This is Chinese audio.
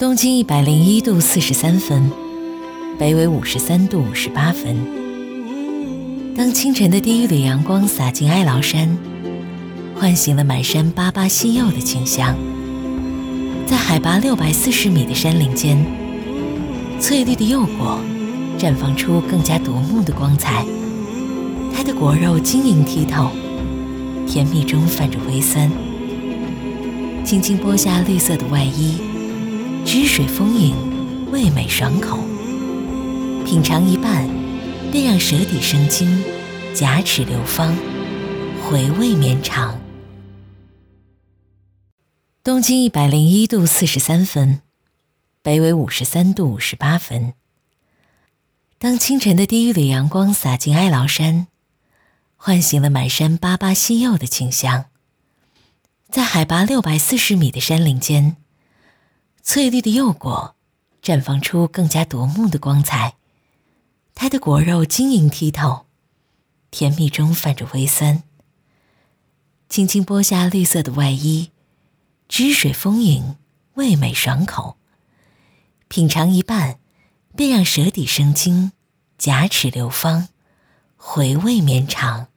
东经101度43分，北纬53度58分。当清晨的第一缕阳光洒进哀牢山，唤醒了满山巴巴西柚的景象。在海拔640米的山岭间，翠绿的柚果绽放出更加夺目的光彩。它的果肉晶莹剔透，甜蜜中泛着微酸。轻轻剥下绿色的外衣，汁水丰盈，味美爽口。品尝一半，便让舌底生津，牙齿流芳，回味绵长。东经101度43分，北纬53度58分。当清晨的第一缕阳光洒进哀牢山，唤醒了满山巴巴西柚的景象。在海拔640米的山岭间，翠绿的柚果绽放出更加夺目的光彩。它的果肉晶莹剔透，甜蜜中泛着微酸。轻轻剥下绿色的外衣，汁水丰盈，味美爽口。品尝一半，便让舌底生津，牙齿流芳，回味绵长。